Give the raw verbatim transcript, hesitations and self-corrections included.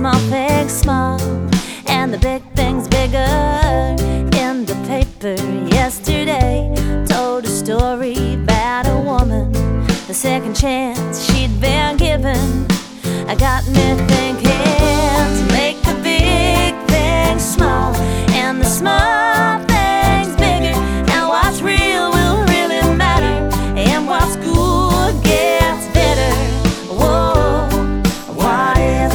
small things small, and the big things bigger. In the paper yesterday, told a story about a woman, the second chance she'd been given. I got me thinking